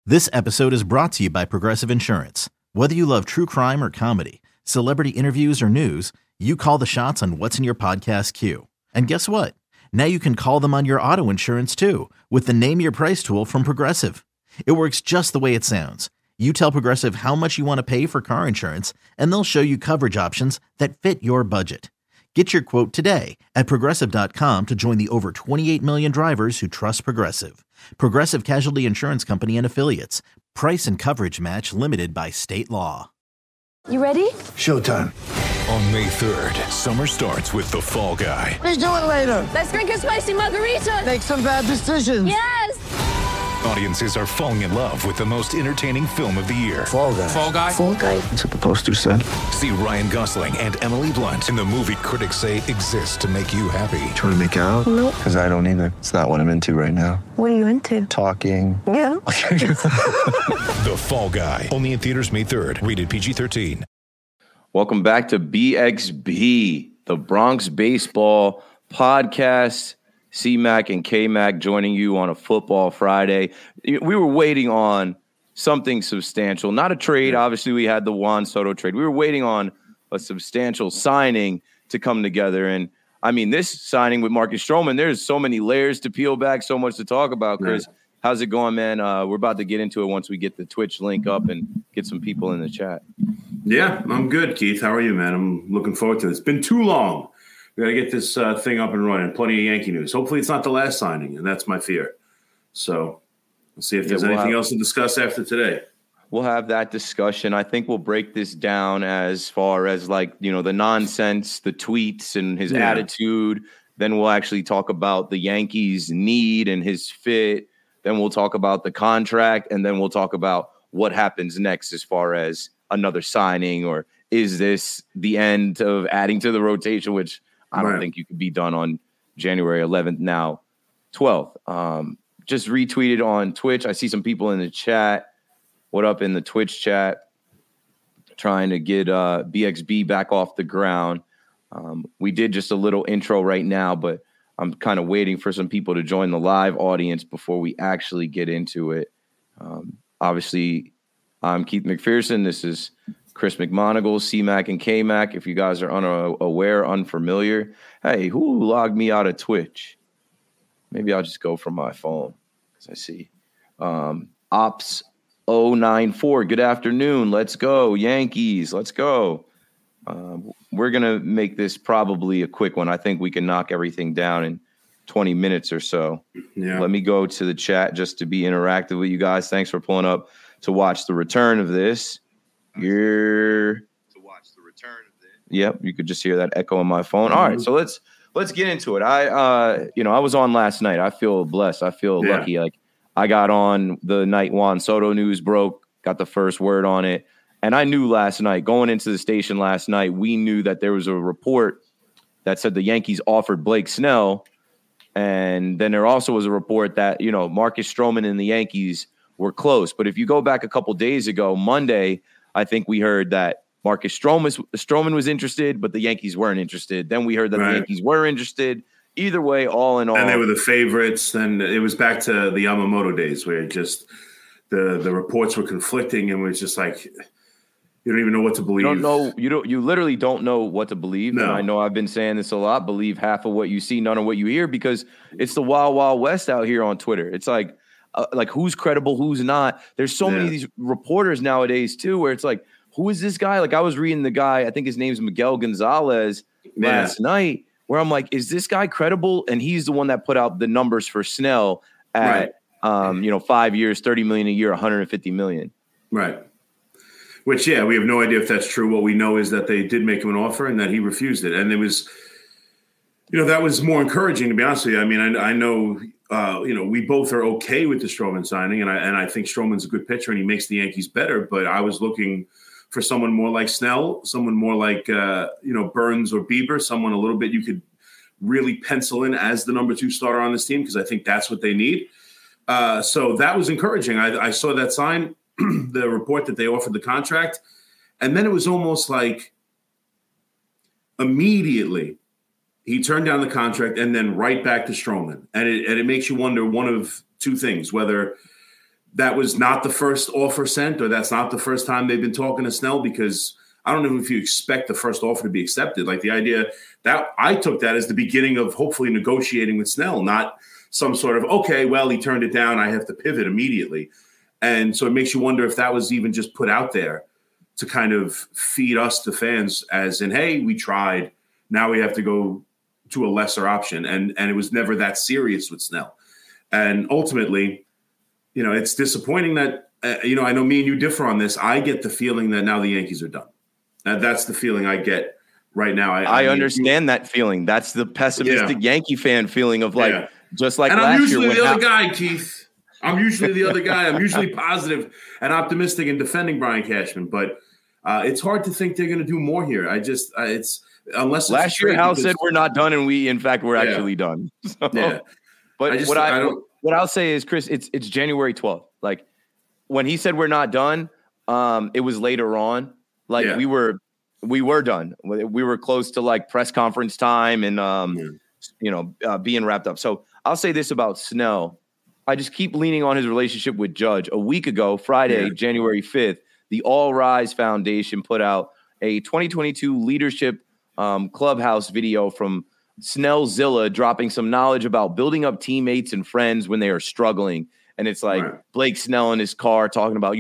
This episode is brought to you by Progressive Insurance. Whether you love true crime or comedy, celebrity interviews or news, you call the shots on what's in your podcast queue. And guess what? Now you can call them on your auto insurance too with the Name Your Price tool from Progressive. It works just the way it sounds. You tell Progressive how much you want to pay for car insurance, and they'll show you coverage options that fit your budget. Get your quote today at Progressive.com to join the over 28 million drivers who trust Progressive. Progressive Casualty Insurance Company and Affiliates. Price and coverage match limited by state law. You ready? Showtime. On May 3rd, summer starts with The Fall Guy. Let's do it later. Let's drink a spicy margarita. Make some bad decisions. Yes! Audiences are falling in love with the most entertaining film of the year. Fall Guy. Fall Guy? Fall guy. That's what the poster said. See Ryan Gosling and Emily Blunt in the movie critics say exists to make you happy. Trying to make it out? Nope. Because I don't either. It's not what I'm into right now. What are you into? Talking. Yeah. The Fall Guy. Only in theaters May 3rd. Rated PG-13. Welcome back to BXB, the Bronx Baseball Podcast. C-Mac and K-Mac joining you on a football Friday. We were waiting on something substantial, not a trade. Obviously, we had the Juan Soto trade. We were waiting on a substantial signing to come together. And, I mean, this signing with Marcus Stroman, there's so many layers to peel back, so much to talk about, Chris. Yeah. How's it going, man? We're about to get into it once we get the Twitch link up and get some people in the chat. Yeah, I'm good, Keith. How are you, man? I'm looking forward to this. It's been too long. We got to get this thing up and running. Plenty of Yankee news. Hopefully it's not the last signing, and that's my fear. So we'll see if there's anything else to discuss after today. We'll have that discussion. I think we'll break this down as far as, like, you know, the nonsense, the tweets and his attitude. Then we'll actually talk about the Yankees' need and his fit. Then we'll talk about the contract, and then we'll talk about what happens next as far as another signing, or is this the end of adding to the rotation, which I don't think you could be done on January 11th, now 12th. Just retweeted on Twitch. I see some people in the chat. What up in the Twitch chat? Trying to get BXB back off the ground. We did just a little intro right now, but I'm kind of waiting for some people to join the live audience before we actually get into it. Obviously, I'm Keith McPherson. This is Chris McMonagle, C-Mac, and K-Mac. If you guys are unaware, unfamiliar, hey, who logged me out of Twitch? Maybe I'll just go from my phone because I see Ops 094. Good afternoon. Let's go, Yankees. Let's go. We're going to make this probably a quick one. I think we can knock everything down in 20 minutes or so. Yeah. Let me go to the chat just to be interactive with you guys. Thanks for pulling up to watch the return of this. Yep, you could just hear that echo on my phone. All right, so let's get into it. I was on last night. I feel blessed. I feel lucky. Like, I got on the night Juan Soto news broke, got the first word on it, and I knew last night, going into the station last night, we knew that there was a report that said the Yankees offered Blake Snell, and then there also was a report that, you know, Marcus Stroman and the Yankees were close. But if you go back a couple days ago, Monday, I think we heard that Marcus Stroman was interested, but the Yankees weren't interested. Then we heard that the Yankees were interested. Either way, all in all. And they were the favorites. Then it was back to the Yamamoto days where just the reports were conflicting, and it was just like, you don't even know what to believe. You literally don't know what to believe. No. And I know I've been saying this a lot. Believe half of what you see, none of what you hear, because it's the wild, wild west out here on Twitter. It's like who's credible, who's not. There's so many of these reporters nowadays too, where it's like, who is this guy? Like, I was reading the guy, I think his name's Miguel Gonzalez last night, where I'm like, is this guy credible? And he's the one that put out the numbers for Snell at 5 years, $30 million a year, $150 million. Right. Which, we have no idea if that's true. What we know is that they did make him an offer and that he refused it. And it was, that was more encouraging, to be honest with you. I mean, I know, we both are okay with the Stroman signing, and I think Stroman's a good pitcher and he makes the Yankees better. But I was looking for someone more like Snell, someone more like, Burns or Bieber, someone a little bit you could really pencil in as the number 2 starter on this team, because I think that's what they need. So that was encouraging. I saw that sign, the report that they offered the contract, and then it was almost like immediately he turned down the contract and then right back to Stroman. And it makes you wonder one of two things, whether that was not the first offer sent, or that's not the first time they've been talking to Snell, because I don't know if you expect the first offer to be accepted. Like the idea that I took that as the beginning of hopefully negotiating with Snell, not some sort of, okay, well, he turned it down, I have to pivot immediately. And so it makes you wonder if that was even just put out there to kind of feed us, the fans, as in, hey, we tried, now we have to go to a lesser option. And it was never that serious with Snell. And ultimately, it's disappointing that, I know me and you differ on this. I get the feeling that now the Yankees are done. That's the feeling I get right now. I understand that feeling. That's the pessimistic Yankee fan feeling of just like and last I'm usually year. The other guy, Keith. I'm usually the other guy. I'm usually positive and optimistic in defending Brian Cashman, but it's hard to think they're going to do more here. Unless last year Hal said we're not done, and we, in fact, we're actually done. So, but what I'll say is, Chris, it's January 12th. Like when he said we're not done, it was later on. Like we were done. We were close to like press conference time and being wrapped up. So I'll say this about Snell. I just keep leaning on his relationship with Judge. A week ago, Friday, January 5th, the All Rise Foundation put out a 2022 leadership clubhouse video from Snellzilla dropping some knowledge about building up teammates and friends when they are struggling. And it's like Blake Snell in his car talking about,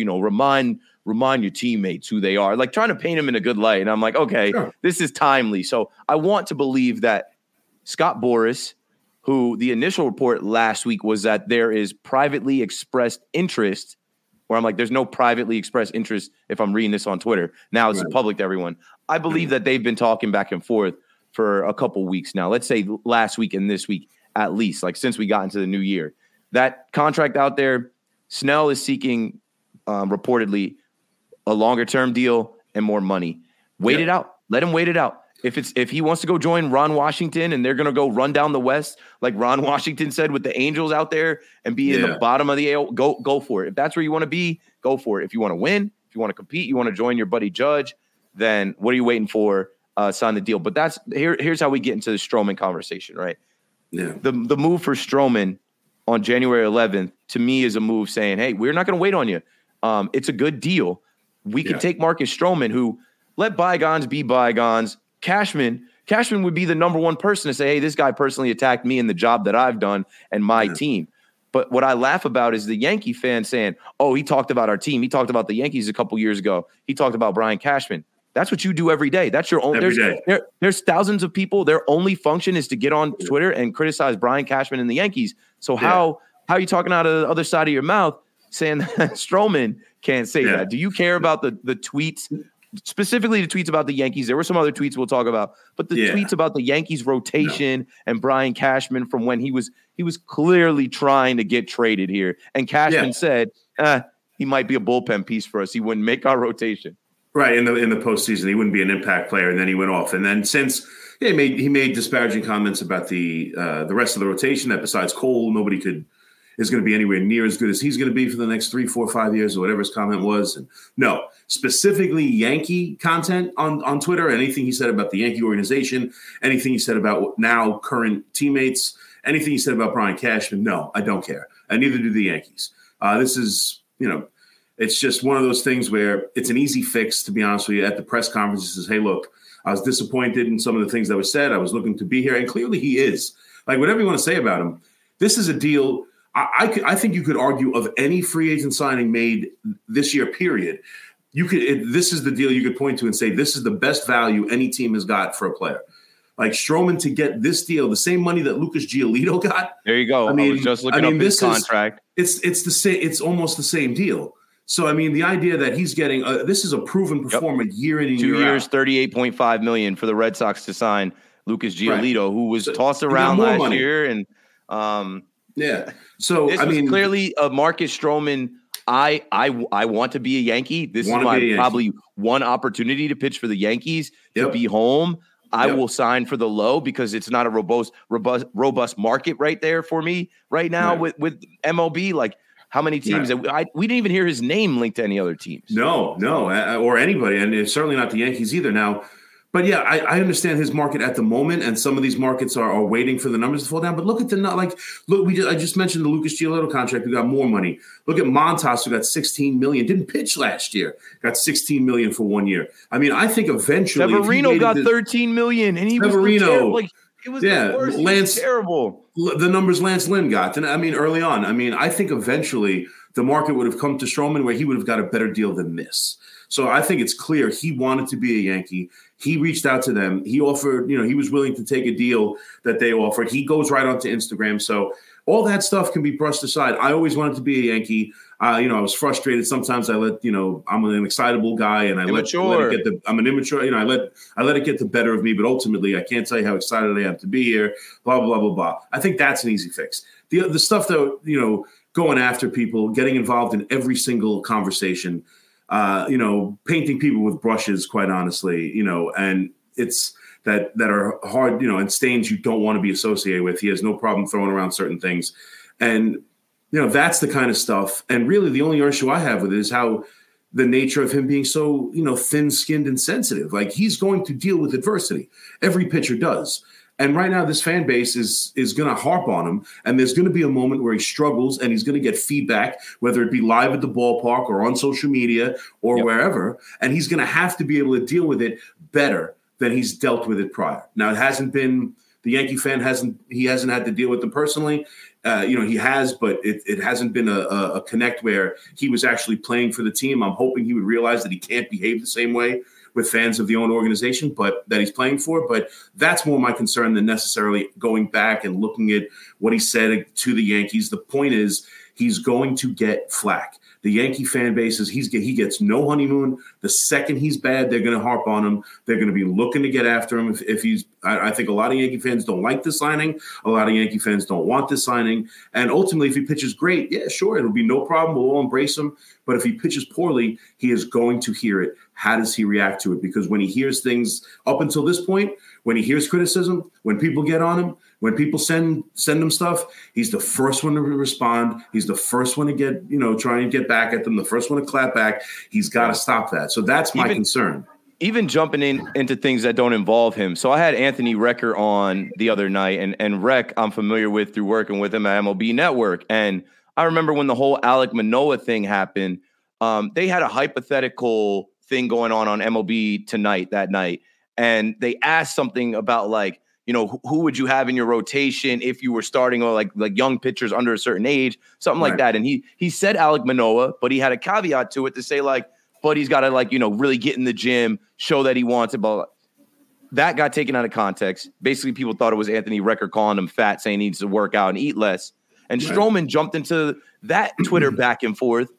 remind your teammates who they are, like trying to paint them in a good light. And I'm like, okay, this is timely. So I want to believe that Scott Boras, who the initial report last week was that there is privately expressed interest, where I'm like, there's no privately expressed interest if I'm reading this on Twitter. Now it's public to everyone. I believe that they've been talking back and forth for a couple weeks now. Let's say last week and this week, at least, like since we got into the new year. That contract out there, Snell is seeking reportedly a longer term deal and more money. Wait it out. Let him wait it out. If he wants to go join Ron Washington and they're going to go run down the West, like Ron Washington said, with the Angels out there and be in the bottom of the AL, go for it. If that's where you want to be, go for it. If you want to win, if you want to compete, you want to join your buddy Judge, then what are you waiting for? Sign the deal. But here's how we get into the Stroman conversation, right? Yeah. The move for Stroman on January 11th, to me, is a move saying, hey, we're not going to wait on you. It's a good deal. We can take Marcus Stroman, who let bygones be bygones. Cashman would be the number one person to say, hey, this guy personally attacked me in the job that I've done and my team. But what I laugh about is the Yankee fan saying, oh, he talked about our team. He talked about the Yankees a couple years ago. He talked about Brian Cashman. That's what you do every day. That's your own. There's thousands of people. Their only function is to get on Twitter and criticize Brian Cashman and the Yankees. So how are you talking out of the other side of your mouth saying that Stroman can't say that? Do you care about the tweets? Specifically the tweets about the Yankees. There were some other tweets we'll talk about, but the tweets about the Yankees rotation and Brian Cashman from when he was clearly trying to get traded here. And Cashman said, he might be a bullpen piece for us. He wouldn't make our rotation. Right. In the postseason, he wouldn't be an impact player. And then he went off. And then since he made disparaging comments about the rest of the rotation, that besides Cole, nobody is going to be anywhere near as good as he's going to be for the next 3, 4, 5 years, or whatever his comment was. And no, specifically Yankee content on Twitter, anything he said about the Yankee organization, anything he said about now current teammates, anything he said about Brian Cashman, no, I don't care. And neither do the Yankees. This is, it's just one of those things where it's an easy fix, to be honest with you. At the press conference, he says, hey, look, I was disappointed in some of the things that were said. I was looking to be here. And clearly he is. Like, whatever you want to say about him, this is a deal. I think you could argue of any free agent signing made this year, period. This is the deal you could point to and say, this is the best value any team has got for a player. Like Stroman to get this deal, the same money that Lucas Giolito got. There you go. I was just looking up his contract. It's the same. It's almost the same deal. So, I mean, the idea that he's getting this is a proven performer year in and year out. 2 years, $38.5 million for the Red Sox to sign Lucas Giolito, who was tossed around last year. And so this was clearly a Marcus Stroman. I want to be a Yankee. This is my probably one opportunity to pitch for the Yankees to be home. I will sign for the low because it's not a robust market right there for me right now with MLB. Like, how many teams? We didn't even hear his name linked to any other teams. No, or anybody, and it's certainly not the Yankees either. Now, But yeah, I understand his market at the moment, and some of these markets are waiting for the numbers to fall down. But look at I just mentioned the Lucas Giolito contract who got more money. Look at Montas who got $16 million, didn't pitch last year, got $16 million for 1 year. I mean, I think eventually Severino got $13 million, and he was it was the worst. Lance, terrible. The numbers Lance Lynn got, and I mean early on. I mean, I think eventually the market would have come to Stroman where he would have got a better deal than this. So I think it's clear he wanted to be a Yankee. He reached out to them. He offered, he was willing to take a deal that they offered. He goes right onto Instagram. So all that stuff can be brushed aside. I always wanted to be a Yankee. I was frustrated. Sometimes I'm an excitable guy and I'm an immature, I let it get the better of me, but ultimately I can't tell you how excited I am to be here, blah, blah, blah, blah. I think that's an easy fix. The stuff that, going after people, getting involved in every single conversation, painting people with brushes, quite honestly, and it's that are hard, and stains you don't want to be associated with. He has no problem throwing around certain things. And, that's the kind of stuff. And really the only issue I have with it is how the nature of him being so, thin-skinned and sensitive. Like, he's going to deal with adversity. Every pitcher does. And right now, this fan base is going to harp on him, and there's going to be a moment where he struggles, and he's going to get feedback, whether it be live at the ballpark or on social media or wherever, and he's going to have to be able to deal with it better than he's dealt with it prior. Now, it hasn't been the Yankee fan hasn't had to deal with them personally. He has, but it hasn't been a connect where he was actually playing for the team. I'm hoping he would realize that he can't behave the same way with fans of the own organization, but that he's playing for. But that's more my concern than necessarily going back and looking at what he said to the Yankees. The point is he's going to get flack. The Yankee fan base he gets no honeymoon. The second he's bad, they're going to harp on him. They're going to be looking to get after him. If he's, I think a lot of Yankee fans don't like this signing. A lot of Yankee fans don't want this signing. And ultimately, if he pitches great, yeah, sure, it'll be no problem. We'll all embrace him. But if he pitches poorly, he is going to hear it. How does he react to it? Because when he hears things up until this point, when he hears criticism, when people get on him, when people send him stuff, he's the first one to respond. He's the first one to get, trying to get back at them, the first one to clap back. He's got to stop that. So that's my concern. Even jumping into things that don't involve him. So I had Anthony Recker on the other night, and Rec I'm familiar with through working with him at MLB Network. And I remember when the whole Alek Manoah thing happened, they had a hypothetical thing going on MLB Tonight that night. And they asked something about who would you have in your rotation if you were starting or like young pitchers under a certain age, something like that. And he said Alek Manoah, but he had a caveat to it to say but he's got to really get in the gym, show that he wants it. But that got taken out of context. Basically, people thought it was Anthony Recker calling him fat, saying he needs to work out and eat less. And Stroman jumped into that Twitter back and forth.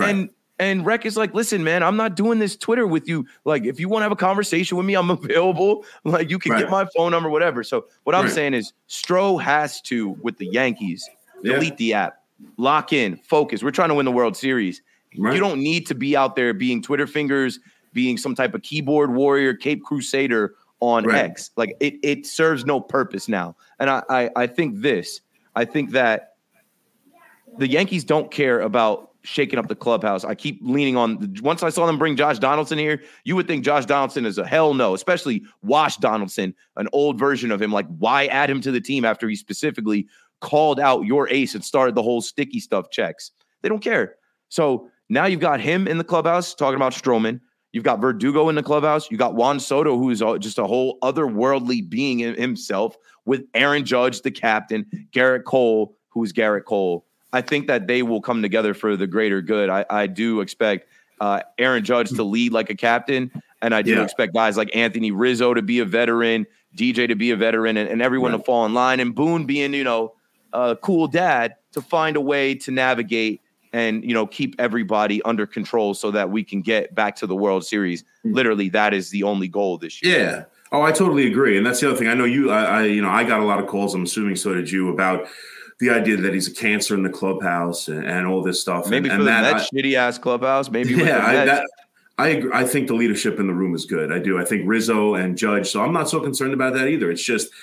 And Rec is like, listen, man, I'm not doing this Twitter with you. Like, if you want to have a conversation with me, I'm available. Like, you can get my phone number, whatever. So what I'm saying is Stro has to, with the Yankees, delete the app, lock in, focus. We're trying to win the World Series. You don't need to be out there being Twitter fingers, being some type of keyboard warrior, Cape Crusader on X. Like, it serves no purpose now. And I think that the Yankees don't care about shaking up the clubhouse. I keep leaning on once I saw them bring Josh Donaldson here, you would think Josh Donaldson is a hell no, especially Wash Donaldson, an old version of him. Like, why add him to the team after he specifically called out your ace and started the whole sticky stuff checks? They don't care. So now you've got him in the clubhouse talking about Stroman. You've got Verdugo in the clubhouse. You got Juan Soto, who is just a whole otherworldly being himself, with Aaron Judge, the captain, Garrett Cole, who's Garrett Cole. I think that they will come together for the greater good. I do expect Aaron Judge to lead like a captain, and I do expect guys like Anthony Rizzo to be a veteran, DJ to be a veteran, and everyone to fall in line, and Boone being, a cool dad to find a way to navigate and, keep everybody under control so that we can get back to the World Series. Literally, that is the only goal this year. Yeah. Oh, I totally agree. And that's the other thing. I know I got a lot of calls, I'm assuming so did you, about the idea that he's a cancer in the clubhouse and all this stuff. Maybe and for the Mets shitty-ass clubhouse. Maybe with the Mets. I agree. I think the leadership in the room is good. I do. I think Rizzo and Judge. So I'm not so concerned about that either. It's just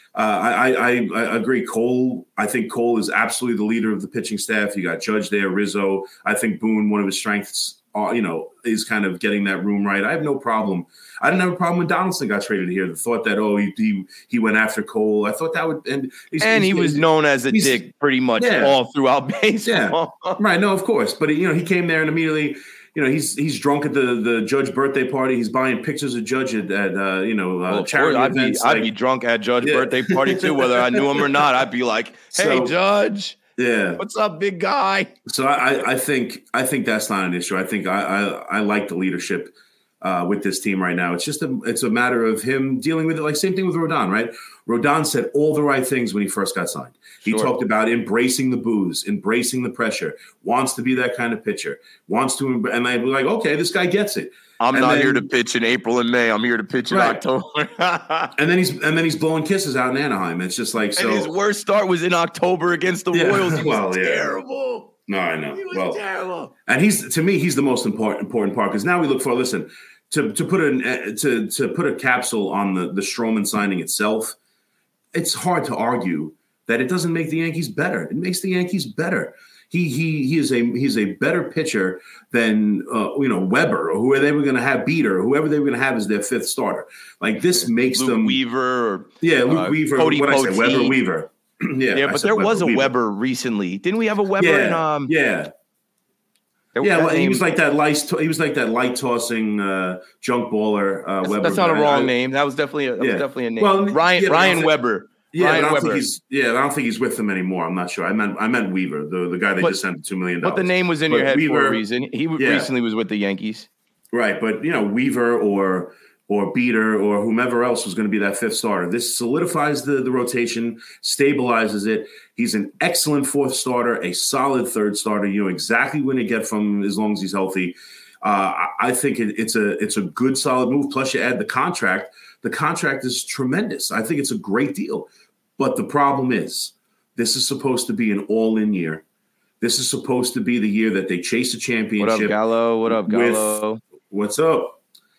I agree. Cole. I think Cole is absolutely the leader of the pitching staff. You got Judge there, Rizzo. I think Boone. One of his strengths is kind of getting that room right. I have no problem. I didn't have a problem when Donaldson got traded here. The thought that he went after Cole. I thought that would and he was known as a dick pretty much all throughout baseball. Yeah. Right. No, of course. But he came there and immediately. He's drunk at the Judge birthday party. He's buying pictures of Judge at charity events. I'd be drunk at Judge birthday party too, whether I knew him or not. I'd be like, "Hey, Judge, what's up, big guy?" So I think that's not an issue. I think I like the leadership with this team right now. It's just it's a matter of him dealing with it. Like same thing with Rodon, right? Rodon said all the right things when he first got signed. He talked about embracing the booze, embracing the pressure, wants to be that kind of pitcher, and I'd be like, okay, this guy gets it. I'm not here to pitch in April and May. I'm here to pitch in October. and then he's blowing kisses out in Anaheim. It's just like so. And his worst start was in October against the Royals. He was terrible. No, I know. He was terrible. And he's the most important part because now we look for to put a capsule on the Stroman signing itself. It's hard to argue that it doesn't make the Yankees better. It makes the Yankees better. He's a better pitcher than Weber or whoever they were going to have Beater or whoever they were going to have as their fifth starter. Like this makes Luke them Weaver. Luke Weaver. Cody what I say, Weber Weaver. But there was a Weber recently. Didn't we have a Weber? He was like that light tossing junk baller. Weber. That's not a wrong name. That was definitely a name. Well, Ryan Weber. Yeah, I don't think he's with them anymore. I'm not sure. I meant Weaver, the guy they just sent $2 million. But the name was in your head for a reason. He recently was with the Yankees, right? But Weaver or Beater or whomever else was going to be that fifth starter. This solidifies the rotation, stabilizes it. He's an excellent fourth starter, a solid third starter. You know exactly when to get from as long as he's healthy. I think it's a good solid move. Plus, you add the contract. The contract is tremendous. I think it's a great deal. But the problem is, this is supposed to be an all-in year. This is supposed to be the year that they chase a championship. What up, Gallo? What up, Gallo? What's up?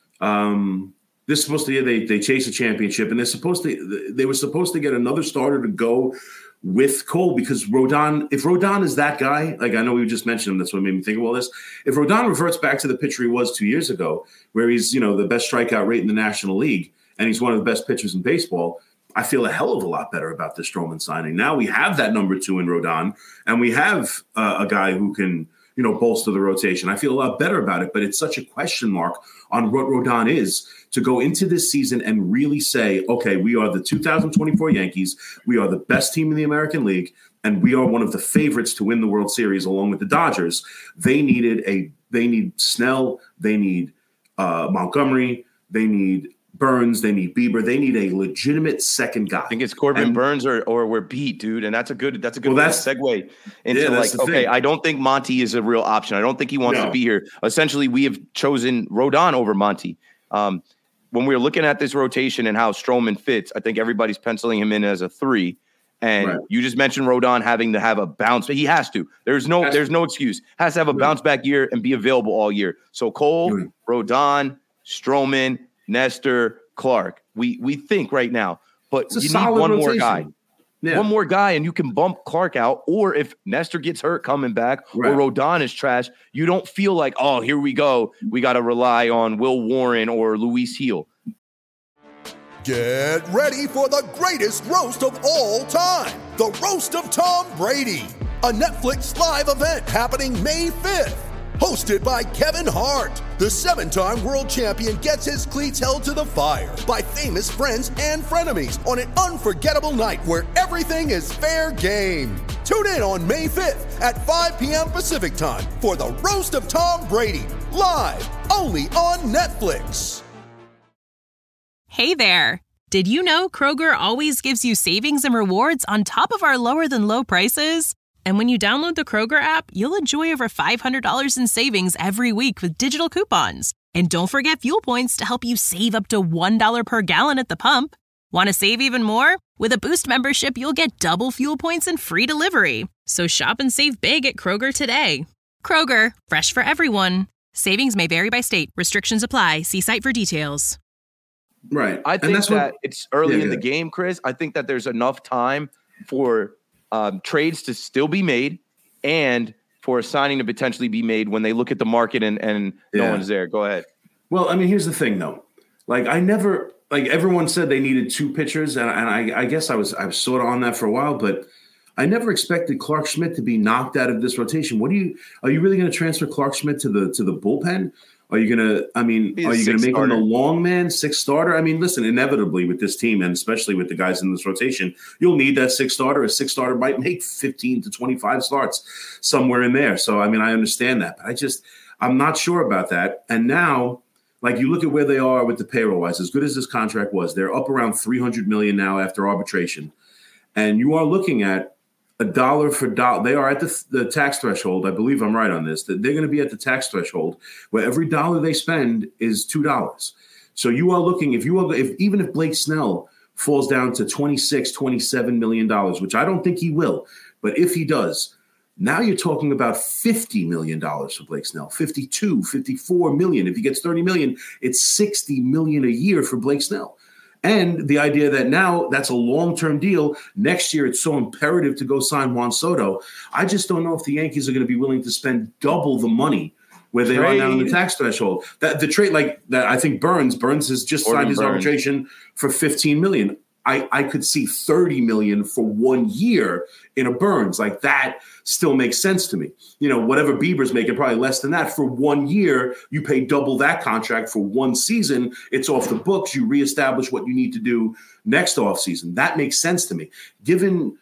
This is supposed to be they chase a championship, and they were supposed to get another starter to go with Cole because Rodon. If Rodon is that guy, like I know we just mentioned him, that's what made me think of all this. If Rodon reverts back to the pitcher he was 2 years ago, where he's the best strikeout rate in the National League, and he's one of the best pitchers in baseball, I feel a hell of a lot better about the Stroman signing. Now we have that number 2 in Rodon, and we have a guy who can, bolster the rotation. I feel a lot better about it, but it's such a question mark on what Rodon is to go into this season and really say, okay, we are the 2024 Yankees. We are the best team in the American League, and we are one of the favorites to win the World Series along with the Dodgers. They need Snell. They need Montgomery. They need Burns, they need Bieber, they need a legitimate second guy. I think it's Corbin Burns or we're beat, dude. And that's a good segue into thing. I don't think Monty is a real option. I don't think he wants to be here. Essentially, we have chosen Rodon over Monty. When we're looking at this rotation and how Stroman fits, I think everybody's penciling him in as a 3. And you just mentioned Rodon having to have a bounce. He has to. There's no excuse. Has to have a bounce back year and be available all year. So Cole, Rodon, Stroman, Nestor, Clark. We think right now, but you need one rotation. More guy. Yeah. One more guy, and you can bump Clark out. Or if Nestor gets hurt coming back, or Rodon is trash, you don't feel like, oh, here we go. We got to rely on Will Warren or Luis Heel. Get ready for the greatest roast of all time, the Roast of Tom Brady, a Netflix live event happening May 5th. Hosted by Kevin Hart, the 7-time world champion gets his cleats held to the fire by famous friends and frenemies on an unforgettable night where everything is fair game. Tune in on May 5th at 5 p.m. Pacific time for the Roast of Tom Brady, live only on Netflix. Hey there. Did you know Kroger always gives you savings and rewards on top of our lower than low prices? And when you download the Kroger app, you'll enjoy over $500 in savings every week with digital coupons. And don't forget fuel points to help you save up to $1 per gallon at the pump. Want to save even more? With a Boost membership, you'll get double fuel points and free delivery. So shop and save big at Kroger today. Kroger, fresh for everyone. Savings may vary by state. Restrictions apply. See site for details. Right. I think that it's early in the game, Chris. I think that there's enough time for trades to still be made and for a signing to potentially be made when they look at the market and no one's there. Go ahead. Well, I mean, here's the thing, though. Like, everyone said they needed two pitchers, and I guess I was sort of on that for a while, but I never expected Clarke Schmidt to be knocked out of this rotation. Are you really going to transfer Clarke Schmidt to the bullpen? Are you going to make him a long man, sixth starter? I mean, listen, inevitably with this team, and especially with the guys in this rotation, you'll need that sixth starter. A sixth starter might make 15 to 25 starts somewhere in there. So, I mean, I understand that, but I'm not sure about that. And now, like, you look at where they are with the payroll-wise, as good as this contract was, they're up around $300 million now after arbitration. And you are looking at $1 for $1. They are at the tax threshold. I believe I'm right on this, that they're going to be at the tax threshold where every dollar they spend is $2. So you are looking, even if Blake Snell falls down to $26-27 million, which I don't think he will, but if he does, now you're talking about $50 million for Blake Snell, $54 million. If he gets $30 million, it's $60 million a year for Blake Snell. And the idea that now that's a long-term deal. Next year, it's so imperative to go sign Juan Soto. I just don't know if the Yankees are going to be willing to spend double the money where they are now in the tax threshold. That the trade, like that, I think Burns has just signed his arbitration for $15 million. I could see $30 million for 1 year in a Burns. Like, that still makes sense to me. You know, whatever Bieber's making, probably less than that. For 1 year, you pay double that contract for one season. It's off the books. You reestablish what you need to do next offseason. That makes sense to me. Given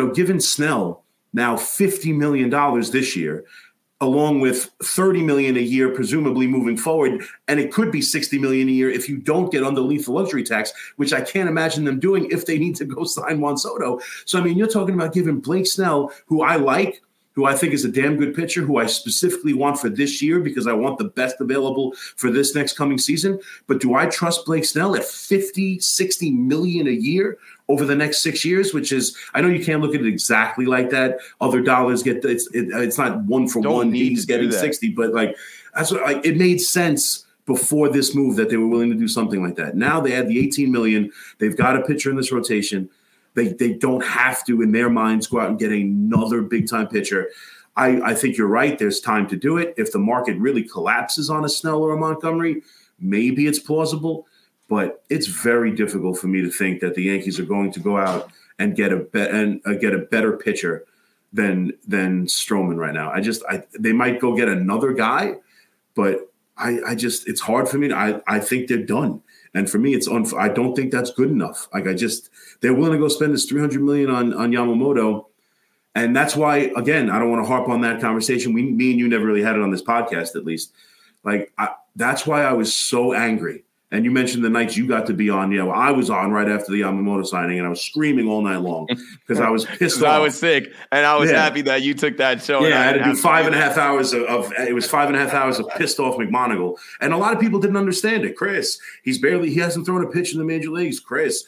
Snell now $50 million this year, along with $30 million a year, presumably moving forward. And it could be $60 million a year if you don't get underneath the luxury tax, which I can't imagine them doing if they need to go sign Juan Soto. So, I mean, you're talking about giving Blake Snell, who I like, who I think is a damn good pitcher, who I specifically want for this year because I want the best available for this next coming season. But do I trust Blake Snell at $50-60 million a year over the next 6 years, which is, I know you can't look at it exactly like that. Other dollars it's not one for one. He's getting 60, but like, that's what, like, it made sense before this move that they were willing to do something like that. Now they had the $18 million. They've got a pitcher in this rotation. They don't have to, in their minds, go out and get another big-time pitcher. I think you're right. There's time to do it. If the market really collapses on a Snell or a Montgomery, maybe it's plausible. But it's very difficult for me to think that the Yankees are going to go out and get a better pitcher than Stroman right now. They might go get another guy, but it's hard for me. I think they're done. And for me, I don't think that's good enough. Like, they're willing to go spend this $300 million on Yamamoto. And that's why, again, I don't want to harp on that conversation. Me and you never really had it on this podcast, at least. Like, that's why I was so angry. And you mentioned the nights you got to be on. Yeah, well, I was on right after the Yamamoto signing, and I was screaming all night long because I was pissed off. I was sick, and I was happy that you took that show. Yeah, I had to do 5.5 hours of 5.5 hours of pissed off McMonagle. And a lot of people didn't understand it. Chris, he hasn't thrown a pitch in the major leagues. Chris,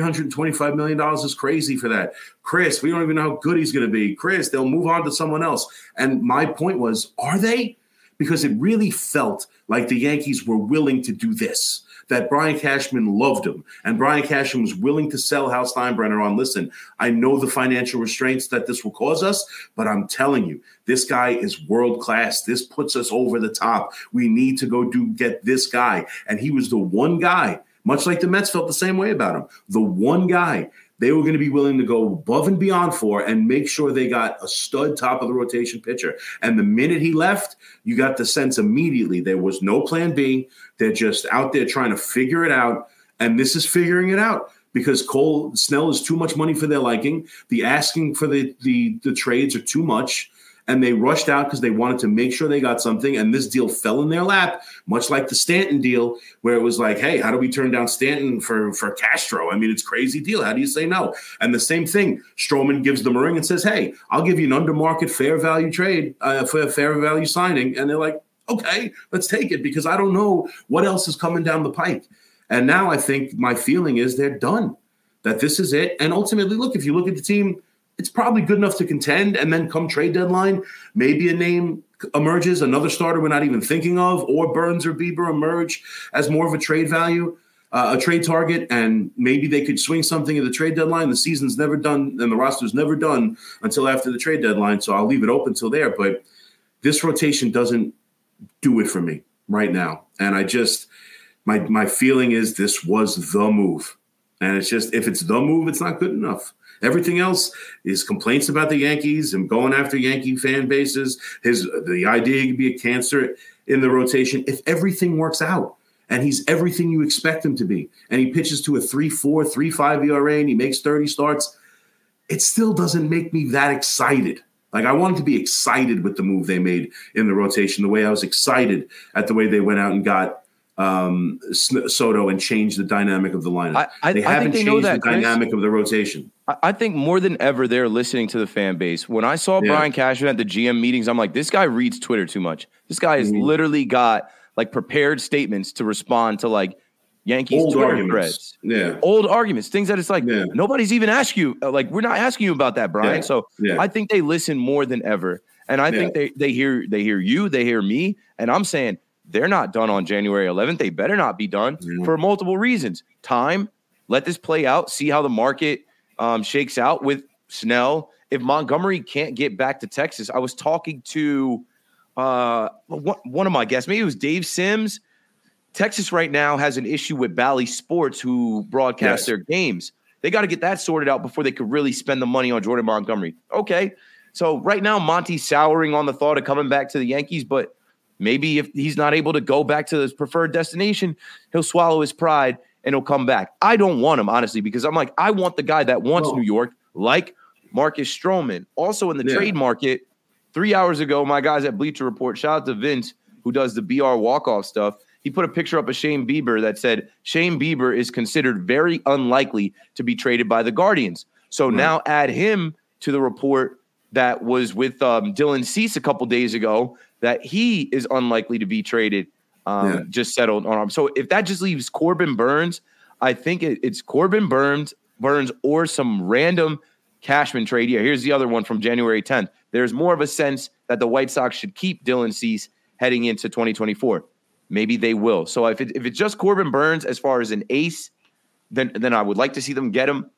$325 million is crazy for that. Chris, we don't even know how good he's going to be. Chris, they'll move on to someone else. And my point was, are they? Because it really felt like the Yankees were willing to do this, that Brian Cashman loved him, and Brian Cashman was willing to sell Hal Steinbrenner on, listen, I know the financial restraints that this will cause us, but I'm telling you, this guy is world-class. This puts us over the top. We need to go get this guy. And he was the one guy, much like the Mets felt the same way about him, the one guy they were going to be willing to go above and beyond for and make sure they got a stud top of the rotation pitcher. And the minute he left, you got the sense immediately there was no plan B. They're just out there trying to figure it out. And this is figuring it out because Snell is too much money for their liking. The asking for the trades are too much. And they rushed out because they wanted to make sure they got something. And this deal fell in their lap, much like the Stanton deal, where it was like, hey, how do we turn down Stanton for Castro? I mean, it's a crazy deal. How do you say no? And the same thing, Stroman gives them a ring and says, hey, I'll give you an under-market fair value trade for a fair value signing. And they're like, okay, let's take it because I don't know what else is coming down the pike. And now I think my feeling is they're done, that this is it. And ultimately, look, if you look at the team, it's probably good enough to contend, and then come trade deadline, maybe a name emerges, another starter we're not even thinking of, or Burns or Bieber emerge as more of a trade value, a trade target, and maybe they could swing something at the trade deadline. The season's never done, and the roster's never done until after the trade deadline, so I'll leave it open till there. But this rotation doesn't do it for me right now. And I just my feeling is this was the move. And it's just, if it's the move, it's not good enough. Everything else is complaints about the Yankees and going after Yankee fan bases. The idea he could be a cancer in the rotation. If everything works out and he's everything you expect him to be, and he pitches to a 3.4, 3.5 ERA and he makes 30 starts, it still doesn't make me that excited. Like, I wanted to be excited with the move they made in the rotation, the way I was excited at the way they went out and got Soto and changed the dynamic of the lineup. They haven't changed the dynamic of the rotation. I think more than ever they're listening to the fan base. When I saw Brian Cashman at the GM meetings, I'm like, this guy reads Twitter too much. This guy has literally got like prepared statements to respond to like Yankees old Twitter arguments. threads. Old arguments, things that it's like nobody's even asked you. Like, we're not asking you about that, Brian. So I think they listen more than ever. And I think they hear you, they hear me, and I'm saying they're not done on January 11th. They better not be done for multiple reasons. Time, let this play out, see how the market shakes out with Snell. If Montgomery can't get back to Texas, I was talking to one of my guests, maybe it was Dave Sims. Texas right now has an issue with Bally Sports, who broadcast their games. They got to get that sorted out before they could really spend the money on Jordan Montgomery. Okay, so right now Monty's souring on the thought of coming back to the Yankees, but maybe if he's not able to go back to his preferred destination, he'll swallow his pride and he'll come back. I don't want him, honestly, because I'm like, I want the guy that wants New York, like Marcus Stroman. Also in the trade market, 3 hours ago, my guys at Bleacher Report, shout out to Vince, who does the BR walk-off stuff. He put a picture up of Shane Bieber that said, Shane Bieber is considered very unlikely to be traded by the Guardians. So now add him to the report that was with Dylan Cease a couple days ago, that he is unlikely to be traded, just settled on him. So if that just leaves Corbin Burns, I think it's Corbin Burns or some random Cashman trade. Yeah, here's the other one from January 10th. There's more of a sense that the White Sox should keep Dylan Cease heading into 2024. Maybe they will. So if it's just Corbin Burns as far as an ace, then I would like to see them get him.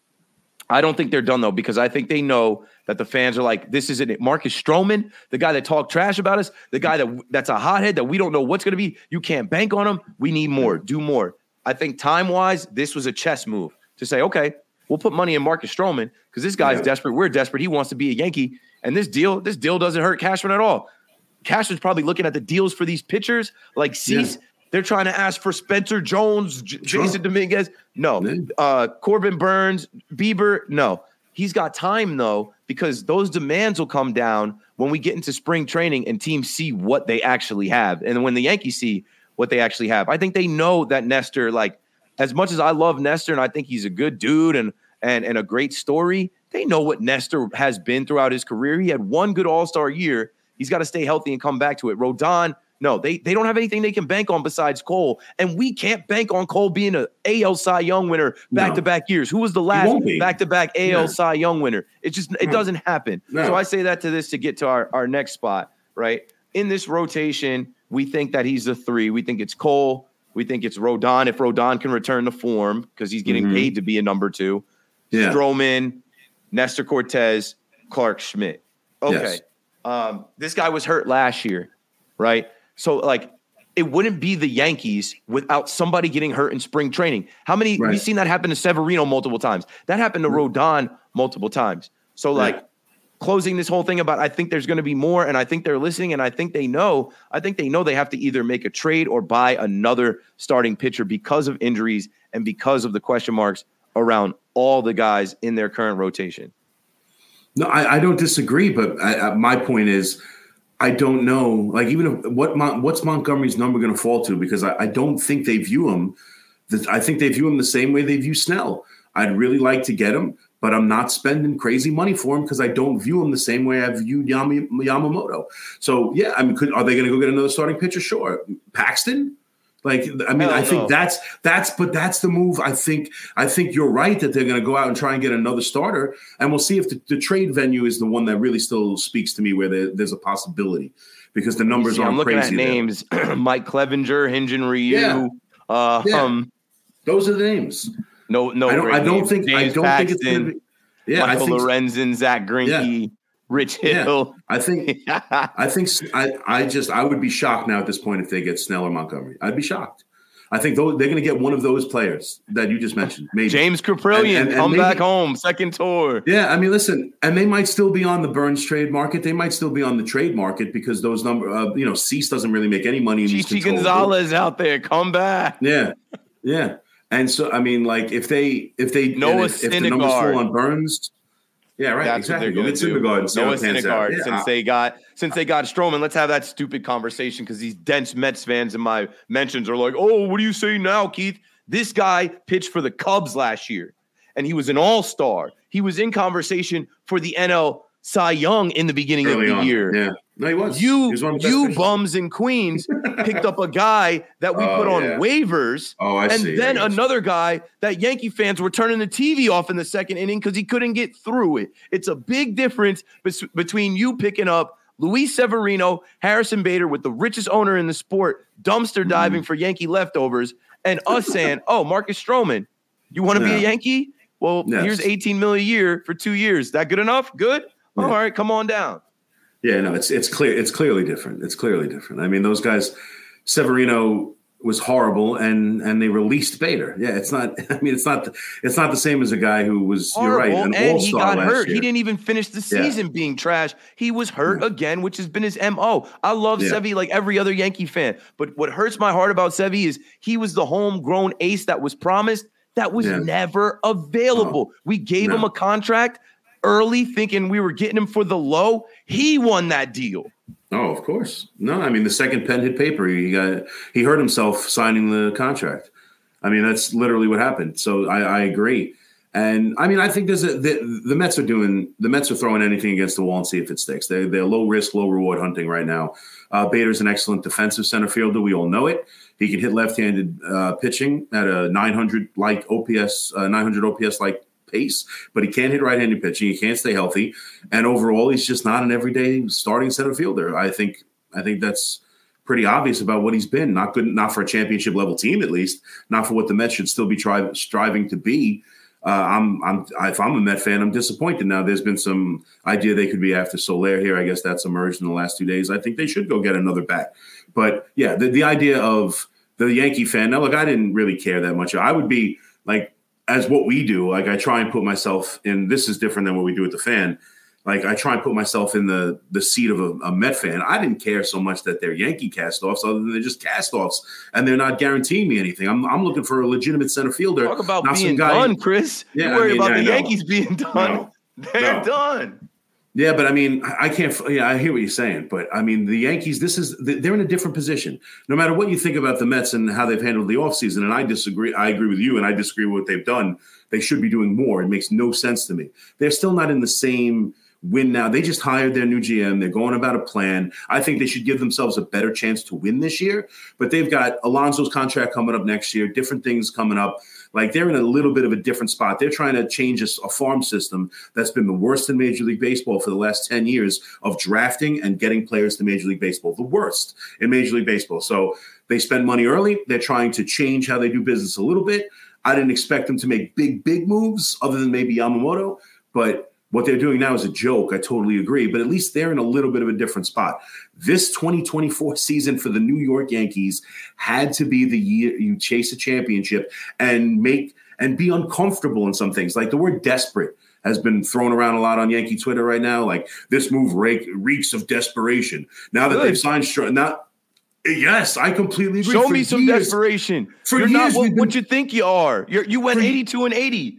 I don't think they're done, though, because I think they know that the fans are like, this isn't it. Marcus Stroman, the guy that talked trash about us, the guy that's a hothead that we don't know what's going to be. You can't bank on him. We need more. Do more. I think time-wise, this was a chess move to say, okay, we'll put money in Marcus Stroman because this guy's desperate. We're desperate. He wants to be a Yankee. And this deal doesn't hurt Cashman at all. Cashman's probably looking at the deals for these pitchers like Cease. They're trying to ask for Spencer Jones, Jason Dominguez. No. Corbin Burns, Bieber. No. He's got time, though, because those demands will come down when we get into spring training and teams see what they actually have. And when the Yankees see what they actually have, I think they know that Nestor, like, as much as I love Nestor and I think he's a good dude and a great story, they know what Nestor has been throughout his career. He had one good all-star year. He's got to stay healthy and come back to it. Rodon, no, they don't have anything they can bank on besides Cole. And we can't bank on Cole being an AL Cy Young winner back-to-back years. Who was the last back-to-back AL Cy Young winner? It doesn't happen. So I say that to get to our next spot, right? In this rotation, we think that he's the 3. We think it's Cole. We think it's Rodon, if Rodon can return to form because he's getting paid to be a number 2. Stroman, Nestor Cortez, Clark Schmidt. Okay. This guy was hurt last year, right? So, like, it wouldn't be the Yankees without somebody getting hurt in spring training. How many? We've seen that happen to Severino multiple times. That happened to Rodon multiple times. So, like, closing this whole thing about I think there's going to be more, and I think they're listening, and I think they know they have to either make a trade or buy another starting pitcher because of injuries and because of the question marks around all the guys in their current rotation. No, I don't disagree, but my point is I don't know. Like, even what's Montgomery's number going to fall to? Because I don't think they view him. I think they view him the same way they view Snell. I'd really like to get him, but I'm not spending crazy money for him because I don't view him the same way I viewed Yamamoto. So yeah, I mean, are they going to go get another starting pitcher? Sure, Paxton. Like, I mean, I think that's the move. I think you're right that they're going to go out and try and get another starter, and we'll see if the trade venue is the one that really still speaks to me, where there's a possibility, because the numbers aren't crazy. I'm looking at names: Mike Clevenger, Hyun-Jin Ryu. Those are the names. No, I don't think it's going to be. Michael Lorenzen, Zach Greinke. Rich Hill. I would be shocked now at this point if they get Snell or Montgomery. I'd be shocked. I think they're going to get one of those players that you just mentioned. Maybe James Caprillion, come back home, second tour. Yeah, I mean, listen, and they might still be on the Burns trade market. They might still be on the trade market because those Cease doesn't really make any money. Chichi Gonzalez out there, come back. Yeah. And so, I mean, like if the numbers fall on Burns. Yeah, right. That's exactly. what they're going to do. Noah Syndergaard. Since they got Stroman, let's have that stupid conversation because these dense Mets fans in my mentions are like, "Oh, what do you say now, Keith? This guy pitched for the Cubs last year, and he was an all-star. He was in conversation for the NL Cy Young in the beginning of the year. Yeah, no, he was. You bums in Queens picked up a guy that we put on waivers, then another guy that Yankee fans were turning the TV off in the second inning because he couldn't get through it. It's a big difference between you picking up Luis Severino, Harrison Bader with the richest owner in the sport, dumpster diving for Yankee leftovers, and us saying, "Oh, Marcus Stroman, you want to be a Yankee? Well, here's $18 million a year for 2 years. That good enough? Good. Yeah. All right, come on down." Yeah, no, it's clear. It's clearly different. It's clearly different. I mean, those guys, Severino was horrible, and they released Bader. Yeah, it's not. I mean, it's not the same as a guy who was. Horrible, you're right, an all-star. And he got hurt. Year. He didn't even finish the season being trash. He was hurt again, which has been his MO. I love Sevy like every other Yankee fan, but what hurts my heart about Sevy is he was the homegrown ace that was promised. That was never available. We gave him a contract early thinking we were getting him for the low. He won that deal. Oh, of course. No, I mean, the second pen hit paper, he hurt himself signing the contract. I mean, that's literally what happened. So I agree. And I mean, I think the Mets are throwing anything against the wall and see if it sticks. They're low risk, low reward hunting right now. Bader's an excellent defensive center fielder. We all know it. He can hit left-handed pitching at a 900 OPS like pace, but he can't hit right-handed pitching. He can't stay healthy, and overall, he's just not an everyday starting center fielder. I think that's pretty obvious about what he's been. Not good, not for a championship level team, at least. Not for what the Mets should still be striving to be. If I'm a Met fan, I'm disappointed. Now, there's been some idea they could be after Soler here. I guess that's emerged in the last 2 days. I think they should go get another bat. But yeah, the idea of the Yankee fan. Now, look, I didn't really care that much. I would be like, as what we do, like I try and put myself in, this is different than what we do with the fan. Like I try and put myself in the seat of a Met fan. I didn't care so much that they're Yankee cast-offs other than they're just cast-offs and they're not guaranteeing me anything. I'm looking for a legitimate center fielder. Talk about being done, Chris. Yeah, you're worried about the Yankees being done. No, they're done. Yeah, but I mean, I can't. Yeah, I hear what you're saying, but I mean, the Yankees. They're in a different position. No matter what you think about the Mets and how they've handled the offseason, and I disagree. I agree with you, and I disagree with what they've done. They should be doing more. It makes no sense to me. They're still not in the same win now. They just hired their new GM. They're going about a plan. I think they should give themselves a better chance to win this year. But they've got Alonso's contract coming up next year. Different things coming up. Like they're in a little bit of a different spot. They're trying to change a farm system that's been the worst in Major League Baseball for the last 10 years of drafting and getting players to Major League Baseball, the worst in Major League Baseball. So they spend money early. They're trying to change how they do business a little bit. I didn't expect them to make big moves other than maybe Yamamoto, but what they're doing now is a joke. I totally agree, but at least they're in a little bit of a different spot. This 2024 season for the New York Yankees had to be the year you chase a championship and be uncomfortable in some things. Like the word desperate has been thrown around a lot on Yankee Twitter right now. Like this move reeks of desperation. Now that they've signed yes, I completely agree. Show me some desperation. You're not what you think you are. You went 82-80.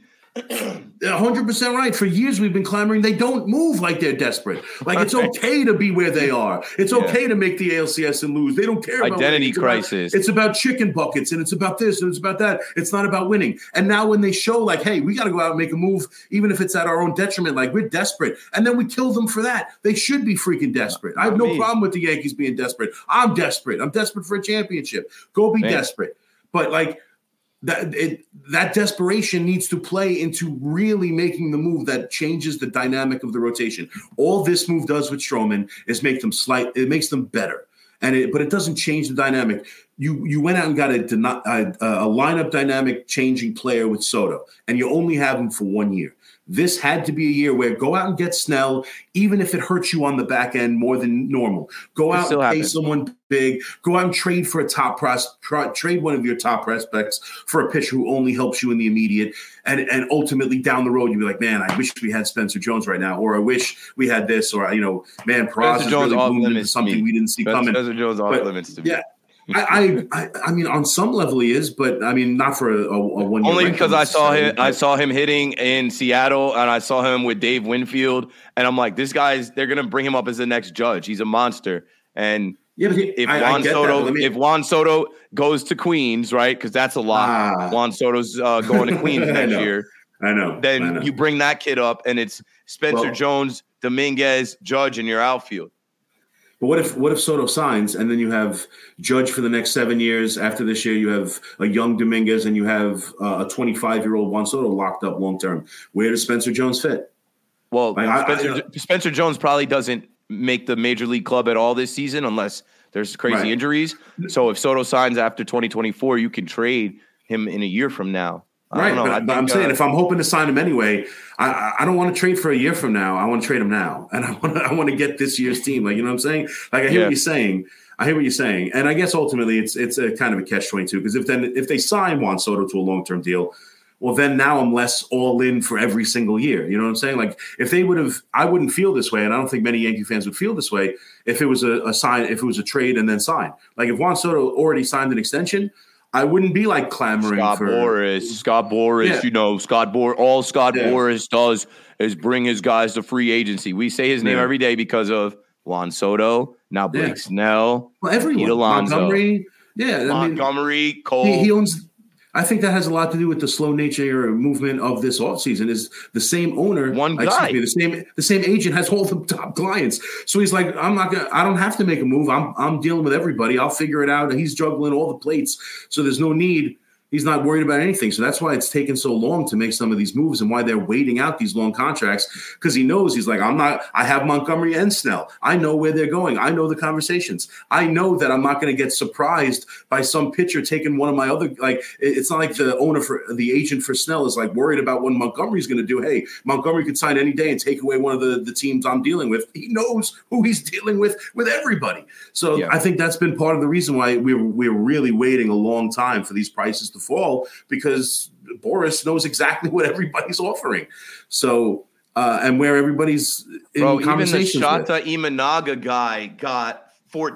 100% right. For years, we've been clamoring they don't move like they're desperate. Like it's okay to be where they are. It's okay to make the ALCS and lose. They don't care about identity crisis. It's about chicken buckets and it's about this and it's about that. It's not about winning. And now when they show like, hey, we got to go out and make a move, even if it's at our own detriment, like we're desperate, and then we kill them for that. They should be freaking desperate. I have no problem with the Yankees being desperate. I'm desperate. I'm desperate for a championship. Go be desperate. But like, that desperation needs to play into really making the move that changes the dynamic of the rotation. All this move does with Stroman is make them it makes them better, but it doesn't change the dynamic. You went out and got a lineup dynamic changing player with Soto, and you only have him for 1 year. This had to be a year where go out and get Snell, even if it hurts you on the back end more than normal. Go out and pay someone big. Go out and trade for a top trade one of your top prospects for a pitcher who only helps you in the immediate. And ultimately down the road, you'll be like, man, I wish we had Spencer Jones right now, or I wish we had this, or man, Peraza is really bloomed into something we didn't see coming. Spencer Jones off limits to me. Yeah. I mean, on some level he is, but I mean, not for a 1 year. Only because I saw him hitting in Seattle, and I saw him with Dave Winfield, and I'm like, they're gonna bring him up as the next Judge. He's a monster. And if Juan Soto goes to Queens, right? Because that's a lot. Juan Soto's going to Queens next year. I know. Then you bring that kid up, and it's Spencer Jones, Dominguez, Judge in your outfield. But what if Soto signs and then you have Judge for the next 7 years? After this year, you have a young Dominguez and you have a 25-year-old Juan Soto locked up long term. Where does Spencer Jones fit? Well, Spencer Jones probably doesn't make the major league club at all this season unless there's crazy injuries. So if Soto signs after 2024, you can trade him in a year from now. Right, but I'm saying if I'm hoping to sign him anyway, I don't want to trade for a year from now. I want to trade him now, and I want to get this year's team. Like, you know what I'm saying? Like, I hear what you're saying, and I guess ultimately it's a kind of a catch-22 because if they sign Juan Soto to a long-term deal, well, then now I'm less all in for every single year. You know what I'm saying? Like, if they would have, I wouldn't feel this way, and I don't think many Yankee fans would feel this way if it was a trade and then sign. Like, if Juan Soto already signed an extension, I wouldn't be like clamoring Scott Boras, yeah. All Scott Boras does is bring his guys to free agency. We say his name every day because of Juan Soto, now Blake Snell, Pete Alonso. Montgomery, Cole. He owns. I think that has a lot to do with the slow nature or movement of this offseason. Is the same owner, the same agent has all the top clients. So he's like, I don't have to make a move. I'm dealing with everybody. I'll figure it out. And he's juggling all the plates. So there's no need. He's not worried about anything. So that's why it's taken so long to make some of these moves and why they're waiting out these long contracts, because he knows he's like, I have Montgomery and Snell. I know where they're going. I know the conversations. I know that I'm not going to get surprised by some pitcher taking one of my other, like, it's not like the agent for Snell is like worried about what Montgomery's going to do. Hey, Montgomery could sign any day and take away one of the teams I'm dealing with. He knows who he's dealing with everybody. So I think that's been part of the reason why we're really waiting a long time for these prices to fall, because Boras knows exactly what everybody's offering. So and where everybody's in conversations. Even the Shota Imanaga guy got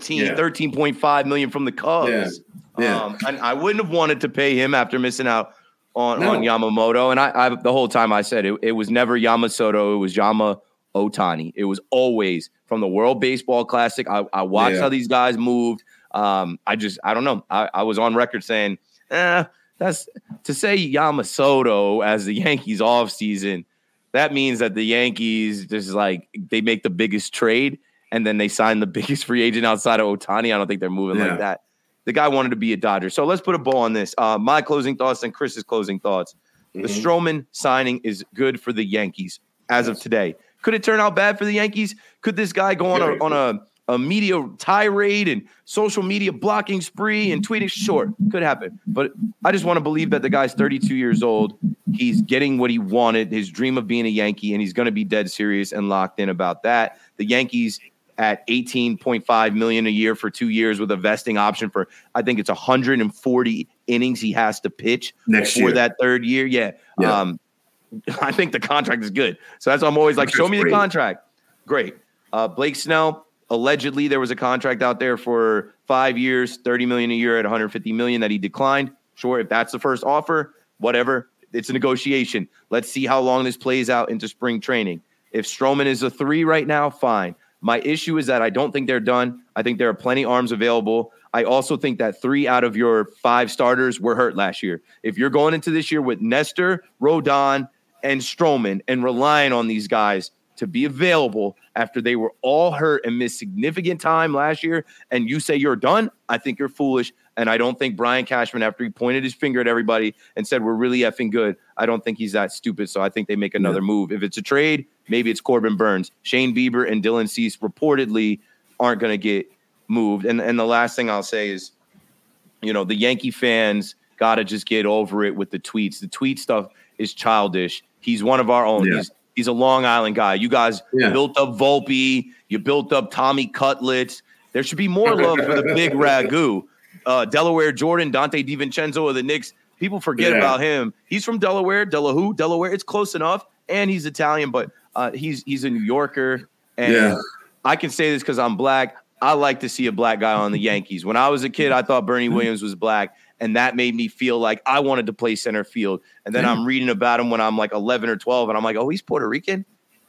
$13.5 million from the Cubs. And I wouldn't have wanted to pay him after missing out on Yamamoto. And I the whole time I said it was never Yamamoto, it was Yama Otani. It was always from the World Baseball Classic. I watched how these guys moved. I don't know. I was on record saying, that's to say Yamamoto as the Yankees offseason. That means that the Yankees just like they make the biggest trade and then they sign the biggest free agent outside of Otani. I don't think they're moving like that. The guy wanted to be a Dodger. So let's put a bow on this. My closing thoughts and Chris's closing thoughts. The Stroman signing is good for the Yankees as of today. Could it turn out bad for the Yankees? Could this guy go on a media tirade and social media blocking spree and tweeting? Sure, could happen. But I just want to believe that the guy's 32 years old. He's getting what he wanted, his dream of being a Yankee, and he's going to be dead serious and locked in about that. The Yankees at $18.5 million a year for 2 years with a vesting option for, I think it's 140 innings he has to pitch next year. That third year. Yeah. I think the contract is good. So that's why I'm always like, show me the contract. Great. Blake Snell, allegedly there was a contract out there for 5 years, $30 million a year at $150 million that he declined. Sure, if that's the first offer, whatever. It's a negotiation. Let's see how long this plays out into spring training. If Stroman is a 3 right now, fine. My issue is that I don't think they're done. I think there are plenty arms available. I also think that 3 out of your 5 starters were hurt last year. If you're going into this year with Nestor, Rodon, and Stroman and relying on these guys to be available after they were all hurt and missed significant time last year, and you say you're done, I think you're foolish. And I don't think Brian Cashman, after he pointed his finger at everybody and said, we're really effing good, I don't think he's that stupid. So I think they make another move. If it's a trade, maybe it's Corbin Burns. Shane Bieber and Dylan Cease reportedly aren't going to get moved. And the last thing I'll say is, the Yankee fans got to just get over it with the tweets. The tweet stuff is childish. He's one of our own. Yeah. He's a Long Island guy. You guys built up Volpe. You built up Tommy Cutlets. There should be more love for the big ragu. Delaware Jordan, Dante DiVincenzo of the Knicks. People forget about him. He's from Delaware. Delaware. It's close enough. And he's Italian, but he's a New Yorker. And I can say this because I'm black. I like to see a black guy on the Yankees. When I was a kid, I thought Bernie Williams was black, and that made me feel like I wanted to play center field. And then I'm reading about him when I'm like 11 or 12, and I'm like, oh, he's Puerto Rican?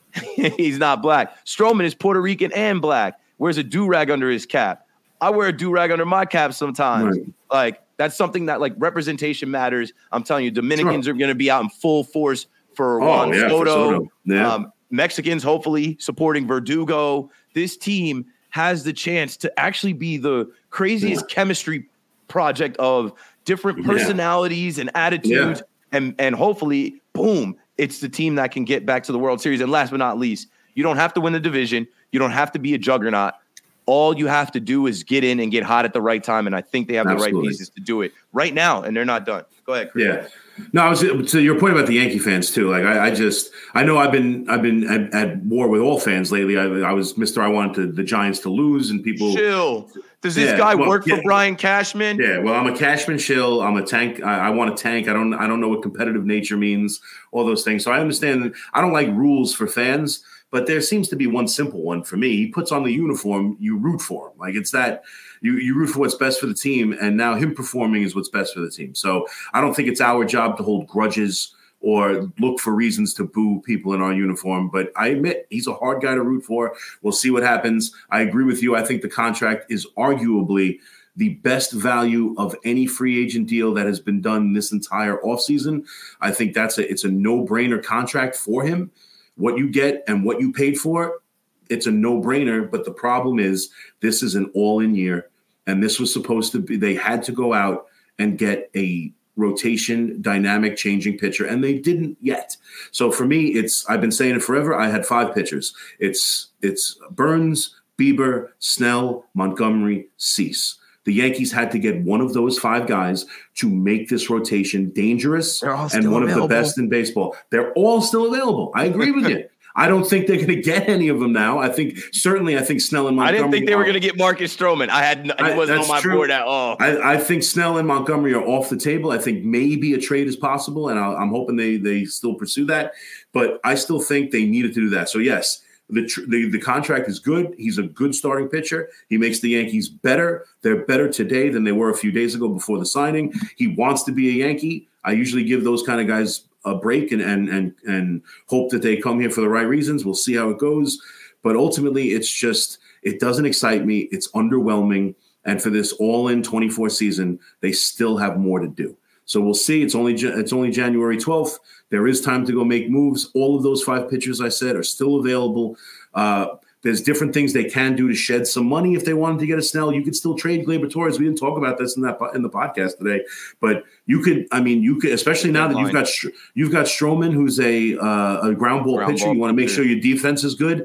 He's not black. Stroman is Puerto Rican and black. Wears a do-rag under his cap. I wear a do-rag under my cap sometimes. Right. Like, that's something that, like, representation matters. I'm telling you, Dominicans are going to be out in full force for Juan Soto. Mexicans, hopefully, supporting Verdugo. This team has the chance to actually be the craziest chemistry project of different personalities and attitudes. And hopefully, boom, it's the team that can get back to the World Series. And last but not least, you don't have to win the division. You don't have to be a juggernaut. All you have to do is get in and get hot at the right time. And I think they have the right pieces to do it right now. And they're not done. Go ahead, Chris. Yeah. No, I was to your point about the Yankee fans too. Like I know I've been at war with all fans lately. I was Mr. I wanted the Giants to lose, and people chill. Does this guy work for Brian Cashman? Yeah. Well, I'm a Cashman shill. I'm a tank. I want a tank. I don't know what competitive nature means. All those things. So I understand. I don't like rules for fans, but there seems to be one simple one for me. He puts on the uniform. You root for him. Like it's that. You root for what's best for the team, and now him performing is what's best for the team. So I don't think it's our job to hold grudges or look for reasons to boo people in our uniform. But I admit he's a hard guy to root for. We'll see what happens. I agree with you. I think the contract is arguably the best value of any free agent deal that has been done this entire offseason. I think it's a no-brainer contract for him. What you get and what you paid for, it's a no-brainer. But the problem is this is an all-in year. And this was supposed to be, they had to go out and get a rotation, dynamic, changing pitcher, and they didn't yet. So for me, I've been saying it forever. I had 5 pitchers. It's Burns, Bieber, Snell, Montgomery, Cease. The Yankees had to get one of those 5 guys to make this rotation dangerous and one of the best in baseball. They're all still available. I agree with you. I don't think they're going to get any of them now. I think Snell and Montgomery. I didn't think they were going to get Marcus Stroman. He wasn't on my board at all. I think Snell and Montgomery are off the table. I think maybe a trade is possible, and I'm hoping they still pursue that. But I still think they needed to do that. So yes, the contract is good. He's a good starting pitcher. He makes the Yankees better. They're better today than they were a few days ago before the signing. He wants to be a Yankee. I usually give those kind of guys a break and hope that they come here for the right reasons. We'll see how it goes. But ultimately, it doesn't excite me. It's underwhelming. And for this all-in 24 season, they still have more to do. So we'll see. It's only January 12th. There is time to go make moves. All of those 5 pitchers I said are still available. There's different things they can do to shed some money if they wanted to get a Snell. You could still trade Gleyber Torres. We didn't talk about this in the podcast today, but you could, especially now that you've got Stroman, who's a ground ball pitcher. You want to make sure your defense is good.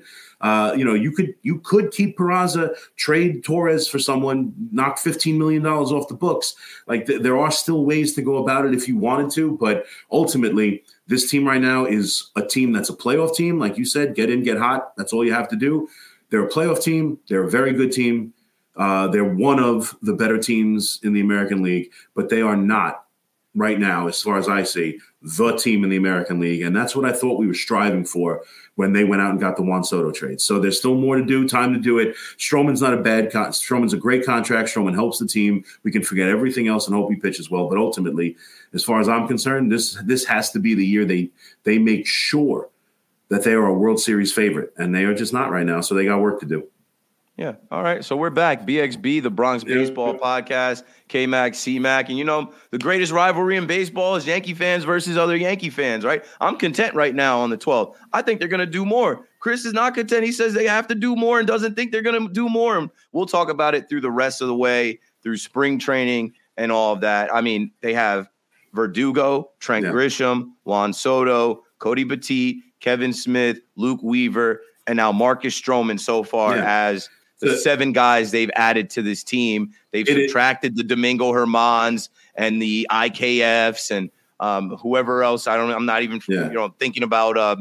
You could keep Peraza, trade Torres for someone, knock $15 million off the books. Like there are still ways to go about it if you wanted to, but ultimately this team right now is a team that's a playoff team. Like you said, get in, get hot. That's all you have to do. They're a playoff team. They're a very good team. They're one of the better teams in the American League, but they are not right now, as far as I see, the team in the American League. And that's what I thought we were striving for when they went out and got the Juan Soto trade. So there's still more to do, time to do it. Stroman's not a Stroman's a great contract. Stroman helps the team. We can forget everything else and hope he pitches well. But ultimately, as far as I'm concerned, this has to be the year they make sure that they are a World Series favorite. And they are just not right now. So they got work to do. Yeah. All right. So we're back. BXB, the Bronx Baseball Podcast, K-Mac, C-Mac. And, the greatest rivalry in baseball is Yankee fans versus other Yankee fans, right? I'm content right now on the 12th. I think they're going to do more. Chris is not content. He says they have to do more and doesn't think they're going to do more. And we'll talk about it through the rest of the way, through spring training and all of that. I mean, they have Verdugo, Trent Grisham, Juan Soto, Cody Batiste, Kevin Smith, Luke Weaver, and now Marcus Stroman so far as the 7 guys they've added to this team. They've subtracted the Domingo Hermans and the IKFs and whoever else. I'm not even thinking about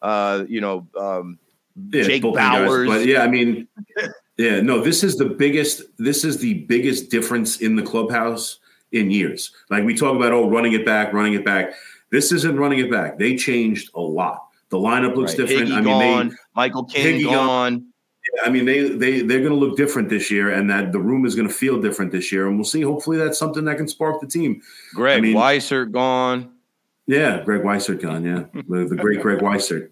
Jake Bowers. But yeah, I mean, yeah, no, this is the biggest difference in the clubhouse in years. Like we talk about, running it back. This isn't running it back. They changed a lot. The lineup looks different. Higgy gone. Michael King gone. Yeah, I mean, they're going to look different this year, and that the room is going to feel different this year. And we'll see. Hopefully, that's something that can spark the team. Greg Weissert gone. Yeah, Greg Weissert gone. Yeah, the great Greg Weissert.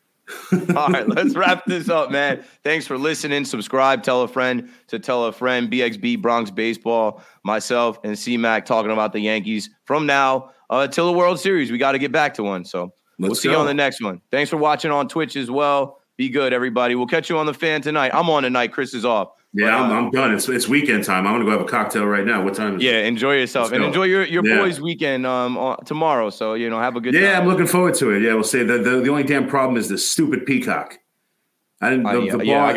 All right, let's wrap this up, man. Thanks for listening. Subscribe, tell a friend to tell a friend. BXB Bronx Baseball, myself and C-Mac talking about the Yankees from now till the World Series. We got to get back to one. So we'll see you on the next one. Thanks for watching on Twitch as well. Be good, everybody. We'll catch you on the Fan tonight. I'm on tonight. Chris is off. Yeah, I'm done. It's weekend time. I'm going to go have a cocktail right now. What time is it? Yeah, enjoy yourself. And enjoy your boys' weekend tomorrow. So, have a good time. Yeah, I'm looking forward to it. Yeah, we'll see. The only damn problem is the stupid Peacock. I'm going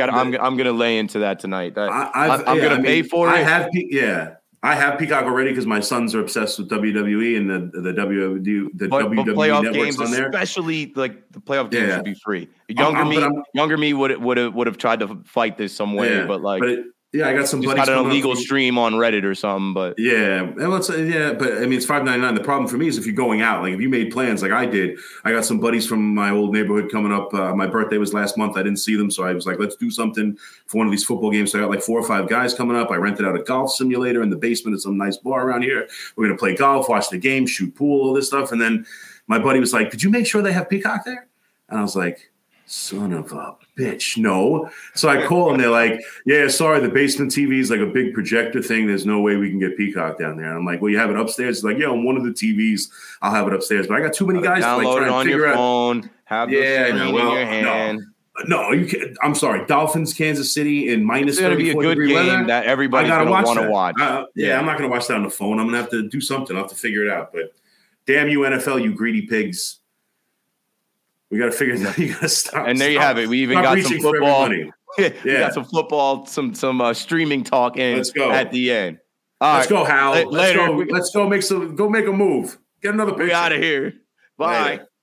to lay into that tonight. I'm going to pay for it. I have Peacock already because my sons are obsessed with WWE and the WWE playoff networks games, on there. Especially like the playoff games should be free. Younger me would have tried to fight this some way, but I got some buddies. Got an illegal stream on Reddit or something, but but I mean it's $5.99. The problem for me is if you're going out, like if you made plans like I did, I got some buddies from my old neighborhood coming up. My birthday was last month. I didn't see them, so I was like, let's do something for one of these football games. So I got like 4 or 5 guys coming up. I rented out a golf simulator in the basement of some nice bar around here. We're gonna play golf, watch the game, shoot pool, all this stuff. And then my buddy was like, "Did you make sure they have Peacock there?" And I was like, son of a bitch, no. So I call and they're like, yeah, sorry, the basement TV is like a big projector thing. There's no way we can get Peacock down there. And I'm like, well, you have it upstairs? It's like, yeah, on one of the TVs, I'll have it upstairs. But I got too many guys to like try and figure out. Phone, have the screen in your hand. No, you can't. I'm sorry. Dolphins, Kansas City in minus. It's going to be a good game weather. That everybody's going to want to watch. I'm not going to watch that on the phone. I'm going to have to do something. I'll have to figure it out. But damn you, NFL, you greedy pigs. We got to figure it out. You got to stop. And there you have it. We even got some football. We got some football, some streaming talk in at the end. Let's go, Hal. Let's go make a move. Get another picture. We out of here. Bye. Later.